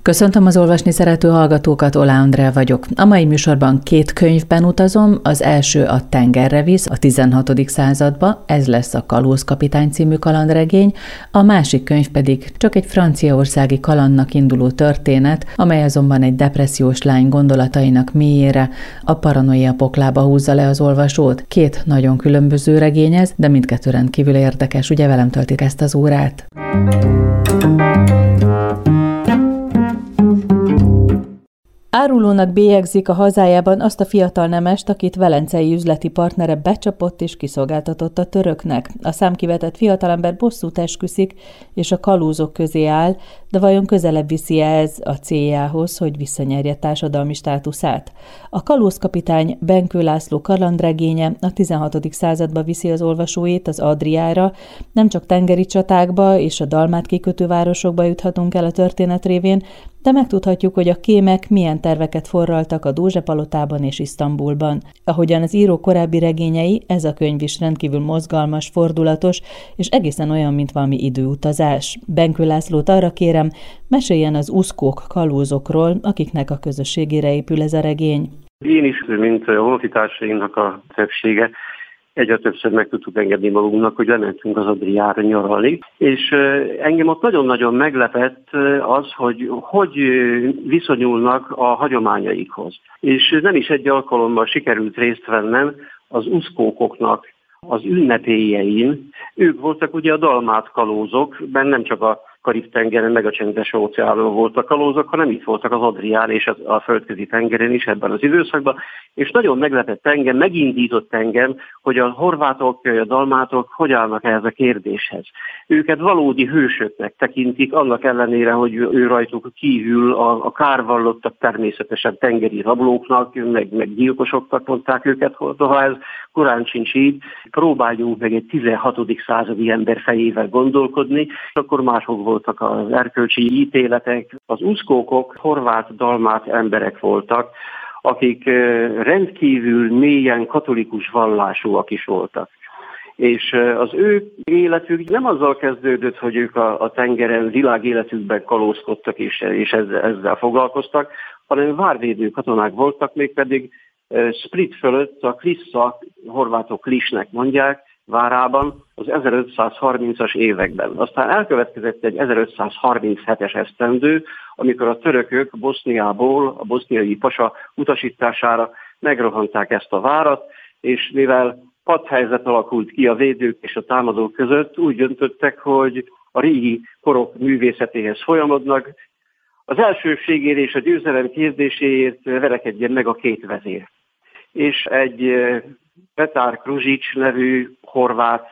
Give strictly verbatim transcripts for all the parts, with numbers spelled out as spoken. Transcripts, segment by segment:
Köszöntöm az olvasni szerető hallgatókat, Oláh Andrea vagyok. A mai műsorban két könyvben utazom, az első a Tengerre visz a tizenhatodik századba, ez lesz a Kalózkapitány című kalandregény, a másik könyv pedig csak egy franciaországi kalandnak induló történet, amely azonban egy depressziós lány gondolatainak mélyére, a paranoia poklába húzza le az olvasót. Két nagyon különböző regény ez, de mindkettő rendkívül érdekes, ugye velem töltik ezt az órát. Árulónak bélyegzik a hazájában azt a fiatal nemest, akit velencei üzleti partnere becsapott és kiszolgáltatott a töröknek. A számkivetett fiatalember bosszút esküszik, és a kalózok közé áll, de vajon közelebb viszi ez a céljához, hogy visszanyerje társadalmi státuszát? A Kalózkapitány Benkő László kalandregénye a tizenhatodik századba viszi az olvasóit az Adriára, nem csak tengeri csatákba és a Dalmát kikötő városokba juthatunk el a történet révén, de megtudhatjuk, hogy a kémek milyen terveket forraltak a Dózse-palotában és Isztambulban. Ahogyan az író korábbi regényei, ez a könyv is rendkívül mozgalmas, fordulatos, és egészen olyan, mint valami időutazás. Benkő Lászlót arra kérem, meséljen az uszkók, kalózokról, akiknek a közösségére épül ez a regény. Én is, mint a honfitársaimnak a többsége, egyre többször meg tudtuk engedni magunknak, hogy lementünk az Adriára nyaralni, és engem ott nagyon-nagyon meglepett az, hogy hogy viszonyulnak a hagyományaikhoz. És nem is egy alkalommal sikerült részt vennem az uszkókoknak az ünnepélyein. Ők voltak ugye a dalmát kalózok, benne nem csak a Karib-tengeren, meg a Csendes-óceánon voltak kalózok, hanem itt voltak az Adrián és a földközi tengeren is ebben az időszakban, és nagyon meglepett engem, megindított engem, hogy a horvátok, a dalmátok hogy állnak ehhez a kérdéshez. Őket valódi hősöknek tekintik, annak ellenére, hogy ő rajtuk kívül a, a kárvallottak természetesen tengeri rablóknak, meg, meg gyilkosoknak mondták őket, ha ez korán sincs így, próbáljunk meg egy tizenhatodik századi ember fejével gondolkodni, akkor mások voltak az erkölcsi ítéletek. Az uszkókok horvát-dalmát emberek voltak, akik rendkívül mélyen katolikus vallásúak is voltak. És az ő életük nem azzal kezdődött, hogy ők a, a tengeren világéletükben kalózkodtak és, és ezzel, ezzel foglalkoztak, hanem várvédő katonák voltak, mégpedig Split fölött a Klissza, horvátok Klisnek mondják, várában az ezerötszázharmincas években. Aztán elkövetkezett egy ezerötszázharminchetes esztendő, amikor a törökök Boszniából, a boszniai pasa utasítására megrohanták ezt a várat, és mivel padhelyzet alakult ki a védők és a támadók között, úgy döntöttek, hogy a régi korok művészetéhez folyamodnak. Az elsőségért és a győzelem kérdéséért verekedjen meg a két vezér. És egy Petar Kružić nevű horvát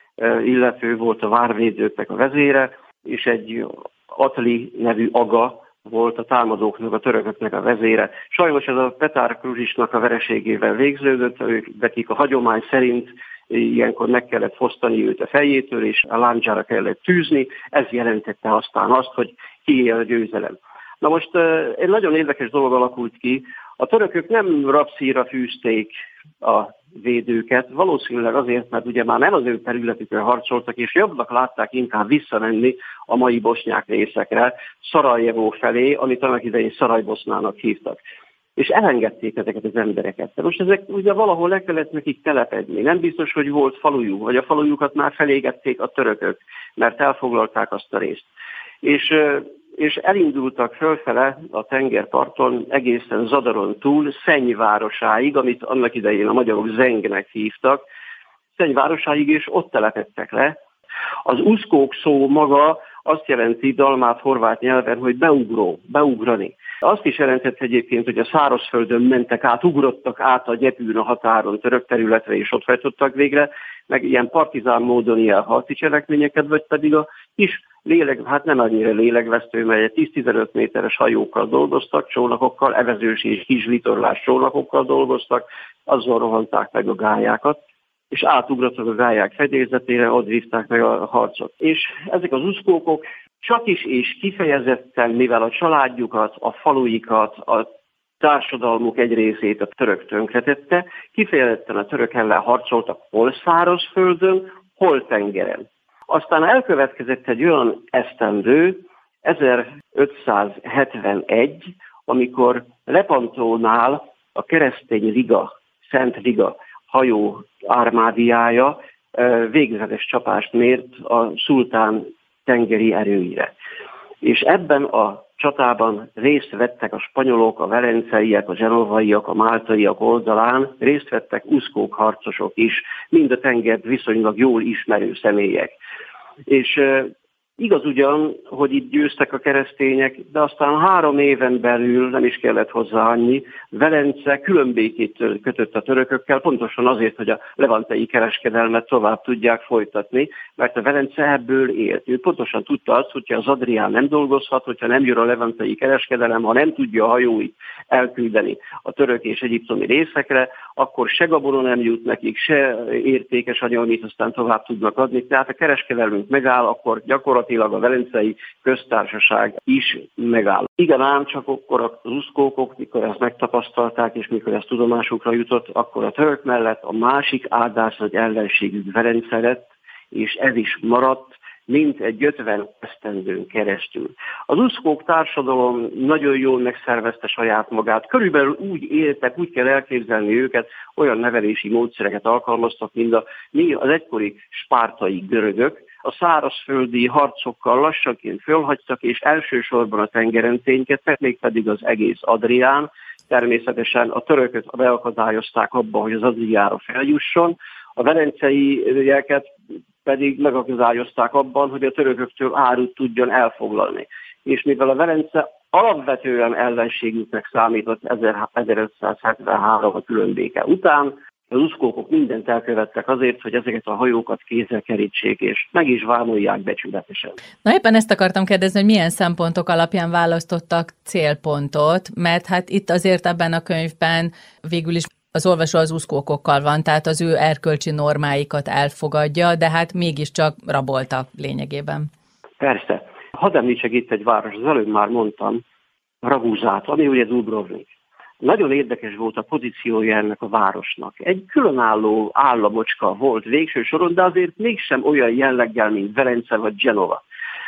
illető volt a várvédőknek a vezére, és egy Atli nevű aga volt a támadóknak, a törököknek a vezére. Sajnos ez a Petar Kružićnak a vereségével végződött, ők nekik a hagyomány szerint ilyenkor meg kellett fosztani őt a fejétől, és a lándzsára kellett tűzni, ez jelentette aztán azt, hogy kiél a győzelem. Na most egy nagyon érdekes dolog alakult ki, a törökök nem rabszíjra fűzték a védőket, valószínűleg azért, mert ugye már nem az ő területükön harcoltak, és jobbnak látták inkább visszamenni a mai bosnyák részekre, Szarajevó felé, amit annak idején Szarajbosznának hívtak. És elengedték ezeket az embereket. De most ezek ugye valahol le kellett nekik telepedni. Nem biztos, hogy volt falujuk, vagy a falujukat már felégették a törökök, mert elfoglalták azt a részt. És és elindultak fölfele a tengerparton egészen Zadaron túl, Szenny városáig, amit annak idején a magyarok Zengnek hívtak, Szenny városáig, és ott telepedtek le. Az uszkók szó maga azt jelenti dalmát-horvát nyelven, hogy beugró, beugrani. Azt is jelentett egyébként, hogy a szárazföldön mentek át, ugrottak át a gyepűn a határon török területre, és ott fejtottak végre, meg ilyen partizán módon ilyen harci cselekményeket, vagy pedig a kis léleg, hát nem annyira lélegvesztő, mert tíz-tizenöt méteres hajókkal dolgoztak, csónakokkal, evezős és kis vitorlás csónakokkal dolgoztak, azzal rohanták meg a gályákat, és átugrottak a gályák fedélzetére, ott vívták meg a harcot. És ezek az uszkókok csak is és kifejezetten, mivel a családjukat, a faluikat, a társadalmuk egy részét a török tönkretette, kifejezetten a török ellen harcoltak hol szárazföldön, hol tengeren. Aztán elkövetkezett egy olyan esztendő, ezerötszázhetvenegy, amikor Lepantónál a Keresztény Liga, Szent Liga hajó ármádiája végzetes csapást mért a szultán tengeri erőire. És ebben a csatában részt vettek a spanyolok, a velenceiek, a genovaiak, a máltaiak oldalán, részt vettek uszkók harcosok is, mind a tengert viszonylag jól ismerő személyek. És igaz ugyan, hogy itt győztek a keresztények, de aztán három éven belül, nem is kellett hozzá annyi, Velence különbékét kötött a törökökkel, pontosan azért, hogy a levantei kereskedelmet tovább tudják folytatni, mert a Velence ebből élt. Ő pontosan tudta azt, hogyha az Adrián nem dolgozhat, hogyha nem jön a levantei kereskedelem, ha nem tudja a hajóit elküldeni a török és egyiptomi részekre, akkor se gabona nem jut nekik, se értékes anyag, amit aztán tovább tudnak adni. Tehát a kereskedelmünk megáll, akkor gyakorlatilag a Velencei Köztársaság is megáll. Igen ám, csak akkor az uszkókok, mikor ezt megtapasztalták, és mikor ez tudomásukra jutott, akkor a török mellett a másik áldás nagy ellenségük Velence lett, és ez is maradt, mint egy ötven esztendőn keresztül. Az uszkók társadalom nagyon jól megszervezte saját magát, körülbelül úgy éltek, úgy kell elképzelni őket, olyan nevelési módszereket alkalmaztak, mint a, az egykori spártai görögök, a szárazföldi harcokkal lassanként fölhagytak, és elsősorban a tengeren ténykedtek, mégpedig az egész Adrián. Természetesen a törököt beakadályozták abban, hogy az Adriára feljusson, a velenceieket pedig megakadályozták abban, hogy a törököktől árut tudjon elfoglalni. És mivel a Velence alapvetően ellenségüknek számított ezerötszázhetvenhárom a különbéke után, az uszkókok mindent elkövettek azért, hogy ezeket a hajókat kézzel kerítsék, és meg is vámolják becsületesen. Na éppen ezt akartam kérdezni, hogy milyen szempontok alapján választottak célpontot, mert hát itt azért ebben a könyvben végül is az olvasó az uszkókokkal van, tehát az ő erkölcsi normáikat elfogadja, de hát mégiscsak raboltak lényegében. Persze. Hadd említsek itt egy város, az előbb már mondtam, Raguzát, ami ugye Dubrovnik. Nagyon érdekes volt a pozíciója ennek a városnak. Egy különálló államocska volt végső soron, de azért mégsem olyan jelleggel, mint Velence vagy Genova.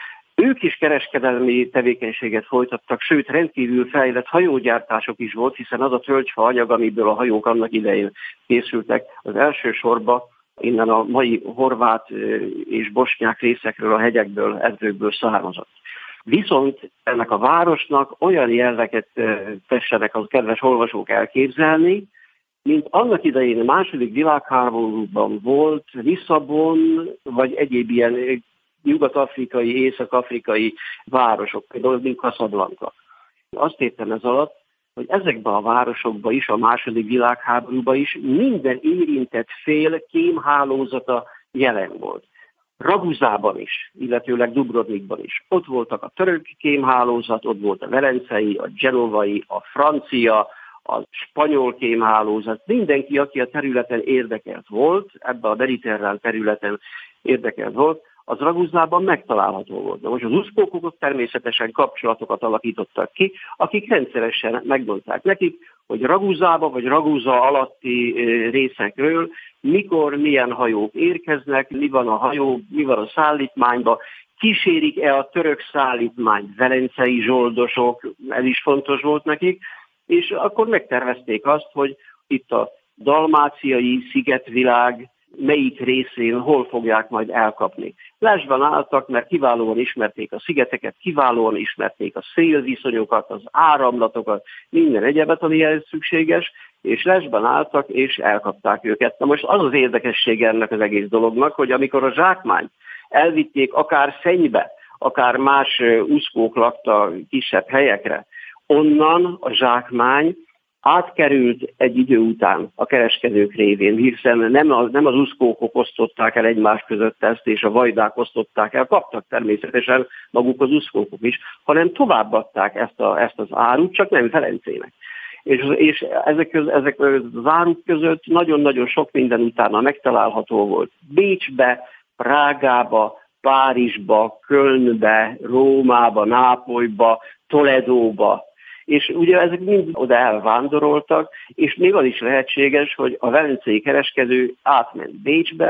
Ők is kereskedelmi tevékenységet folytattak, sőt rendkívül fejlett hajógyártások is volt, hiszen az a tölgyfa anyag, amiből a hajók annak idején készültek, az elsősorban innen a mai horvát és bosnyák részekről, a hegyekből, erdőkből származott. Viszont ennek a városnak olyan jelleget tessenek a kedves olvasók elképzelni, mint annak idején a második világháborúban volt Lisszabon, vagy egyéb ilyen nyugat-afrikai, észak-afrikai városok, például mint Casablanca. Azt értem ez alatt, hogy ezekben a városokban is, a második világháborúban is minden érintett fél kémhálózata jelen volt. Raguzában is, illetőleg Dubrovnikban is. Ott voltak a török kémhálózat, ott volt a velencei, a genovai, a francia, a spanyol kémhálózat. Mindenki, aki a területen érdekelt volt, ebben a mediterrán területen érdekelt volt, az Raguzában megtalálható volt. De most az uszkókok természetesen kapcsolatokat alakítottak ki, akik rendszeresen megmondták nekik, hogy Raguzába vagy Raguza alatti részekről mikor, milyen hajók érkeznek, mi van a hajó, mi van a szállítmányban, kísérik-e a török szállítmányt velencei zsoldosok, ez is fontos volt nekik, és akkor megtervezték azt, hogy itt a dalmáciai szigetvilág melyik részén hol fogják majd elkapni. Lesben álltak, mert kiválóan ismerték a szigeteket, kiválóan ismerték a szélviszonyokat, az áramlatokat, minden egyebet, ami ehhez szükséges, és lesben álltak, és elkapták őket. Na most az az érdekessége ennek az egész dolognak, hogy amikor a zsákmányt elvitték akár Szennybe, akár más uszkók lakta kisebb helyekre, onnan a zsákmány átkerült egy idő után a kereskedők révén, hiszen nem az, nem az uszkókok osztották el egymás között ezt, és a vajdák osztották el, kaptak természetesen maguk az uszkókok is, hanem továbbadták ezt, a, ezt az árut, csak nem Velencének. És, és ezek, köz, ezek az áruk között nagyon-nagyon sok minden utána megtalálható volt. Bécsbe, Prágába, Párizsba, Kölnbe, Rómába, Nápolyba, Toledóba, és ugye ezek mind oda elvándoroltak, és még az is lehetséges, hogy a velencei kereskedő átment Bécsbe,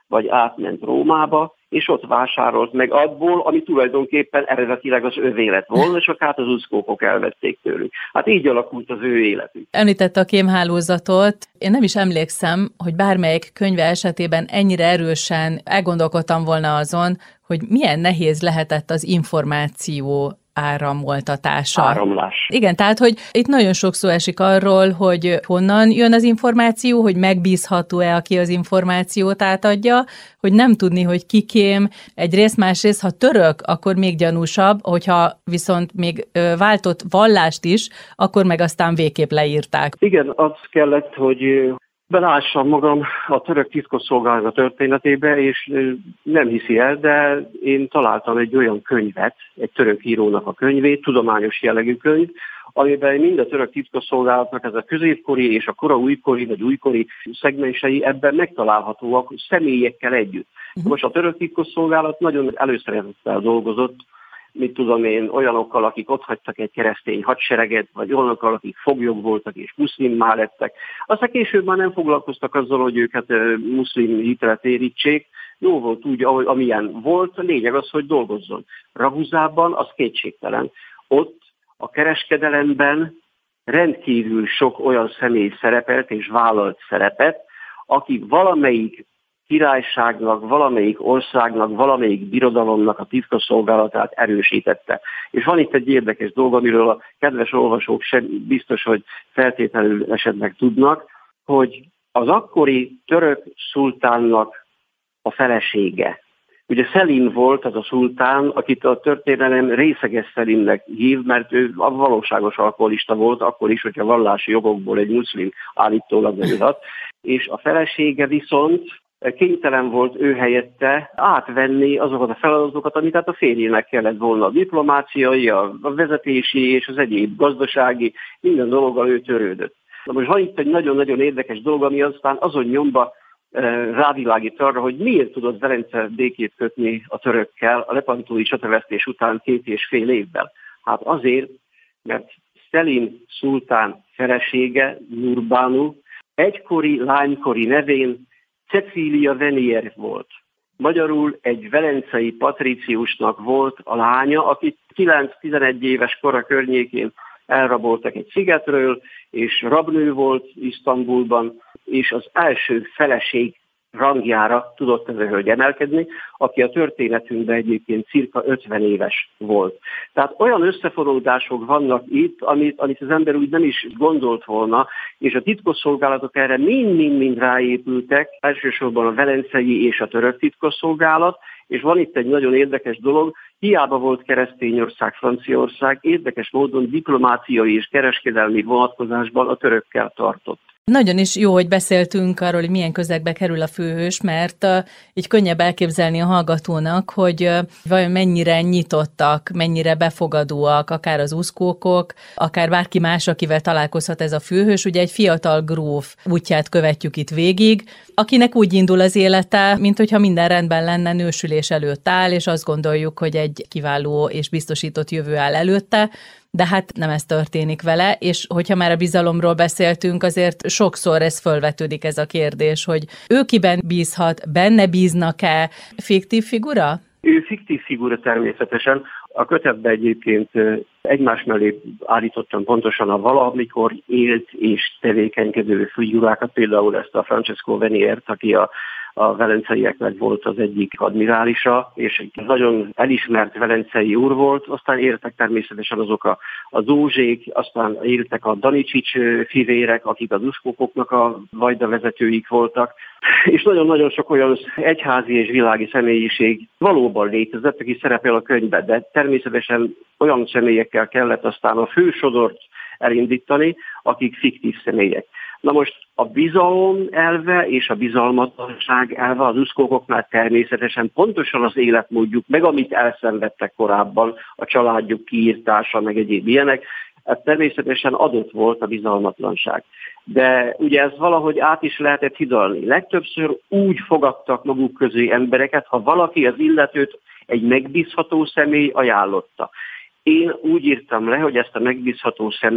vagy átment Rómába, és ott vásárolt meg abból, ami tulajdonképpen eredetileg az övé lett volna, és hát az uszkókok elvették tőlük. Hát így alakult az ő életük. Említette a kémhálózatot. Én nem is emlékszem, hogy bármelyik könyve esetében ennyire erősen elgondolkodtam volna azon, hogy milyen nehéz lehetett az információ áramoltatása. Áramlás. Igen, tehát, hogy itt nagyon sok szó esik arról, hogy honnan jön az információ, hogy megbízható-e, aki az információt átadja, hogy nem tudni, hogy kikém. Egyrészt, másrészt, ha török, akkor még gyanúsabb, hogyha viszont még váltott vallást is, akkor meg aztán végképp leírták. Igen, az kellett, hogy belássam magam a török titkosszolgálat történetébe, és nem hiszi el, de én találtam egy olyan könyvet, egy török írónak a könyvét, tudományos jellegű könyv, amiben mind a török titkosszolgálatnak ez a középkori és a kora újkori vagy újkori szegmensei ebben megtalálhatóak személyekkel együtt. Most a török titkosszolgálat nagyon előszeretettel dolgozott, mit tudom én, olyanokkal, akik otthagytak egy keresztény hadsereget, vagy olyanokkal, akik foglyok voltak és muszlimmá lettek. Aztán később már nem foglalkoztak azzal, hogy őket muszlim hitre térítsék. Jó volt úgy, ahogy, amilyen volt. A lényeg az, hogy dolgozzon. Raguzában az kétségtelen. Ott a kereskedelemben rendkívül sok olyan személy szerepelt és vállalt szerepet, akik valamelyik királyságnak, valamelyik országnak, valamelyik birodalomnak a titkosszolgálatát erősítette. És van itt egy érdekes dolog, amiről a kedves olvasók sem biztos, hogy feltétlenül esetleg tudnak, hogy az akkori török szultánnak a felesége. Ugye Szelim volt az a szultán, akit a történelem részeges Szelimnek hív, mert ő a valóságos alkoholista volt, akkor is, hogyha vallási jogokból egy muszlim állítólag nem. És a felesége viszont kénytelen volt ő helyette átvenni azokat a feladatokat, amit hát a férjének kellett volna. A diplomáciai, a vezetési és az egyéb gazdasági, minden dologgal ő törődött. Na most van itt egy nagyon-nagyon érdekes dolog, ami aztán azon nyomba rávilágít arra, hogy miért tudott Velence békét kötni a törökkel a lepantói csatavesztés után két és fél évvel. Hát azért, mert Szelim szultán felesége, Nurbanu, egykori lánykori nevén Cecília Venier volt. Magyarul egy velencei patríciusnak volt a lánya, akit kilenc-tizenegy éves kora környékén elraboltak egy szigetről, és rabnő volt Isztambulban, és az első feleség rangjára tudott ez a hölgy emelkedni, aki a történetünkben egyébként cirka ötven éves volt. Tehát olyan összefonódások vannak itt, amit, amit az ember úgy nem is gondolt volna, és a titkosszolgálatok erre mind-mind-mind ráépültek, elsősorban a velencei és a török titkosszolgálat, és van itt egy nagyon érdekes dolog, hiába volt keresztényország, Franciaország, érdekes módon diplomáciai és kereskedelmi vonatkozásban a törökkel tartott. Nagyon is jó, hogy beszéltünk arról, hogy milyen közegbe kerül a főhős, mert uh, így könnyebb elképzelni a hallgatónak, hogy uh, vajon mennyire nyitottak, mennyire befogadóak, akár az uszkókok, akár bárki más, akivel találkozhat ez a főhős. Ugye egy fiatal gróf útját követjük itt végig, akinek úgy indul az élete, mint hogyha minden rendben lenne, nősülés előtt áll, és azt gondoljuk, hogy egy kiváló és biztosított jövő áll előtte, de hát nem ez történik vele, és hogyha már a bizalomról beszéltünk, azért sokszor ez fölvetődik ez a kérdés, hogy ő kiben bízhat, benne bíznak-e? Fiktív figura? Ő fiktív figura természetesen. A kötetben egyébként egymás mellé állítottam pontosan a valamikor élt és tevékenykedő figurákat, például ezt a Francesco Veniert, aki a a velenceieknek volt az egyik admirálisa, és egy nagyon elismert velencei úr volt, aztán értek természetesen azok a, a Dózsék, aztán értek a Danicsics fivérek, akik az uszkókoknak a vajda vezetőik voltak, és nagyon-nagyon sok olyan egyházi és világi személyiség valóban létezett, aki szerepel a könyvben, de természetesen olyan személyekkel kellett aztán a fősodort elindítani, akik fiktív személyek. Na most a bizalom elve és a bizalmatlanság elve az uszkókoknál természetesen pontosan az életmódjuk, meg amit elszenvedtek korábban, a családjuk kiírtása, meg egyéb ilyenek, ez természetesen adott volt a bizalmatlanság. De ugye ez valahogy át is lehetett hidalni. Legtöbbször úgy fogadtak maguk közé embereket, ha valaki az illetőt egy megbízható személy ajánlotta. Én úgy írtam le, hogy ezt a megbízható személyt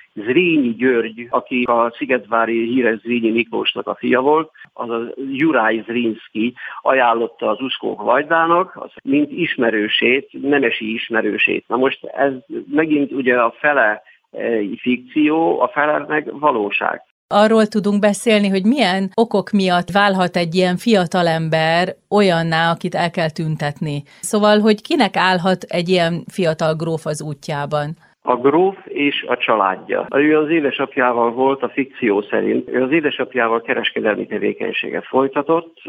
Zrínyi György, aki a szigetvári híres Zrínyi Miklósnak a fia volt, az a Juraj Zrinszky ajánlotta az Uszkók Vajdának, az mint ismerősét, nemesi ismerősét. Na most ez megint ugye a fele fikció, a fele meg valóság. Arról tudunk beszélni, hogy milyen okok miatt válhat egy ilyen fiatalember olyanná, akit el kell tüntetni. Szóval, hogy kinek állhat egy ilyen fiatal gróf az útjában? A gróf és a családja. Ő az édesapjával volt a fikció szerint. Ő az édesapjával kereskedelmi tevékenységet folytatott,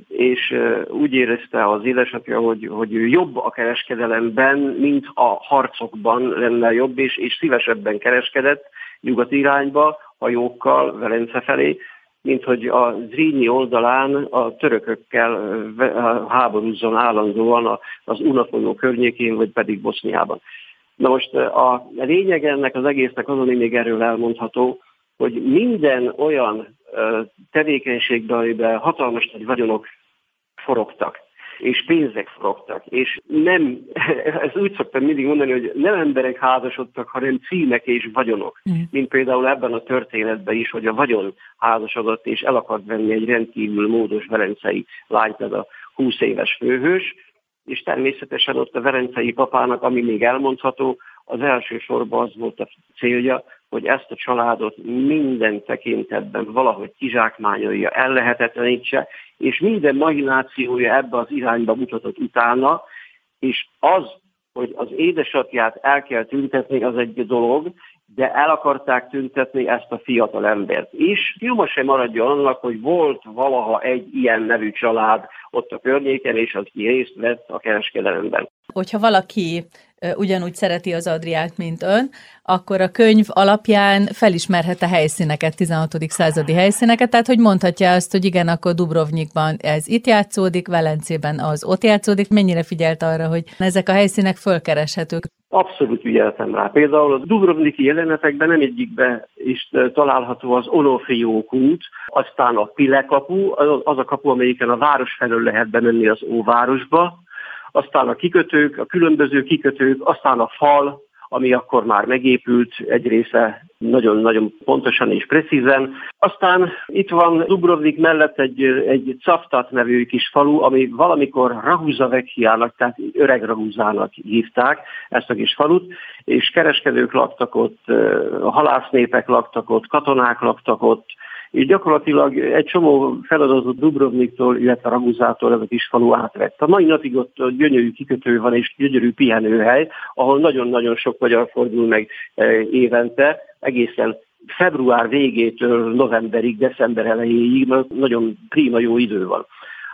és úgy érezte az édesapja, hogy, hogy ő jobb a kereskedelemben, mint a harcokban lenne jobb, és, és szívesebben kereskedett nyugati irányba, hajókkal, Velence felé, mint hogy a Zrínyi oldalán a törökökkel háborúzzon állandóan az Unafonó környékén, vagy pedig Boszniában. Na most a lényeg ennek az egésznek az, ami még erről elmondható, hogy minden olyan tevékenységben, amiben hatalmas nagy vagyonok forogtak, és pénzek forogtak, és nem, ezt úgy szoktam mindig mondani, hogy nem emberek házasodtak, hanem címek és vagyonok. Mm. Mint például ebben a történetben is, hogy a vagyon házasodott, és el akart venni egy rendkívül módos velencei lányt, ez a húsz éves főhős, és természetesen ott a velencei papának, ami még elmondható, az elsősorban az volt a célja, hogy ezt a családot minden tekintetben valahogy kizsákmányolja, ellehetetlenítse, és minden mahinációja ebbe az irányba mutatott utána, és az, hogy az édesapját el kell tüntetni, az egy dolog, de el akarták tüntetni ezt a fiatal embert. És nyoma sem maradjon annak, hogy volt valaha egy ilyen nevű család ott a környéken, és az ki részt vett a kereskedelemben. Hogyha valaki ugyanúgy szereti az Adriát, mint ön, akkor a könyv alapján felismerhet a helyszíneket, tizenhatodik századi helyszíneket, tehát hogy mondhatja azt, hogy igen, akkor Dubrovnikban ez itt játszódik, Velencében az ott játszódik. Mennyire figyelt arra, hogy ezek a helyszínek fölkereshetők? Abszolút figyeltem rá. Például a dubrovniki jelenetekben nem egyikben is található az Onofriók út, aztán a Pile kapu, az a kapu, amelyiken a város felől lehet bemenni az óvárosba, aztán a kikötők, a különböző kikötők, aztán a fal, ami akkor már megépült, egy része nagyon-nagyon pontosan és precízen. Aztán itt van Dubrovnik mellett egy, egy Cavtat nevű kis falu, ami valamikor Rahuzavekhiának, tehát öreg Rahuzának hívták ezt a kis falut, és kereskedők laktak ott, halásznépek laktak ott, katonák laktak ott, és gyakorlatilag egy csomó feladatot Dubrovniktól, illetve Raguzától ez a kis falu átvett. A mai napig ott gyönyörű kikötő van és gyönyörű pihenőhely, ahol nagyon-nagyon sok magyar fordul meg évente, egészen február végétől novemberig, december elejéig, mert nagyon prima jó idő van.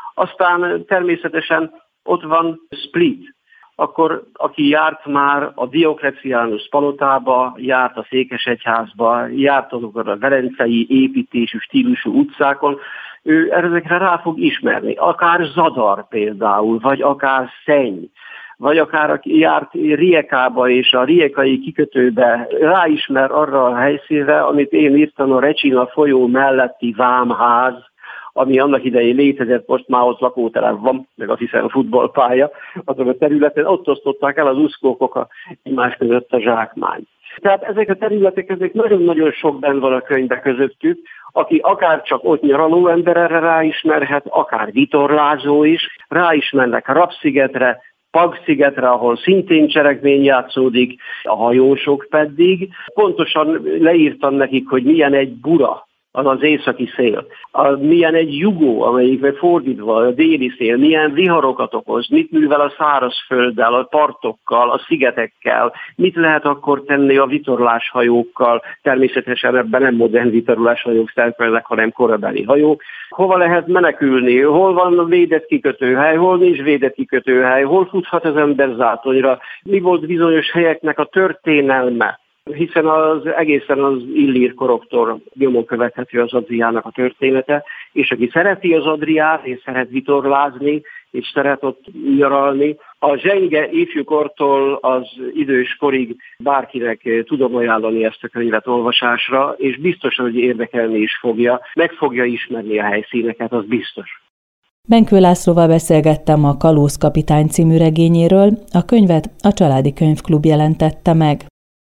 Aztán természetesen ott van Split. Akkor aki járt már a Dioklecianus palotába, járt a Székesegyházba, járt azokon a velencei építésű stílusú utcákon, ő ezekre rá fog ismerni. Akár Zadar például, vagy akár Szenny, vagy akár aki járt Rijekába és a rijekai kikötőbe, ráismer arra a helyszínre, amit én írtam, a Recsina folyó melletti vámház, ami annak idején létezett, most már ott lakótelep van, meg azt hiszem a futballpálya, azon a területen, ott osztották el az uszkókok a egymás között a zsákmány. Tehát ezek a területek, ezek nagyon-nagyon sok benn van a könyvbe közöttük, aki akár csak ott nyaraló ember erre ráismerhet, akár vitorlázó is, ráismernek a Rab-szigetre, Pag-szigetre, ahol szintén cselekmény játszódik, a hajósok pedig. Pontosan leírtam nekik, hogy milyen egy bura, az az északi szél. A, milyen egy jugó, amelyik fordítva a déli szél, milyen viharokat okoz, mit művel a szárazfölddel, a partokkal, a szigetekkel, mit lehet akkor tenni a vitorláshajókkal, természetesen ebben nem modern vitorláshajók szerepelnek, hanem korabeli hajók. Hova lehet menekülni, hol van védett kikötőhely, hol nincs védett kikötőhely, hol futhat az ember zátonyra, mi volt bizonyos helyeknek a történelme. Hiszen az egészen az illír koroktól nyomon követhető az Adriának a története, és aki szereti az Adriát, és szeret vitorlázni, és szeret ott nyaralni, a zsenge ifjúkortól az idős korig bárkinek tudom ajánlani ezt a könyvet olvasásra, és biztos, hogy érdekelni is fogja, meg fogja ismerni a helyszíneket, az biztos. Benkő Lászlóval beszélgettem a Kalózkapitány című regényéről, a könyvet a Családi Könyvklub jelentette meg.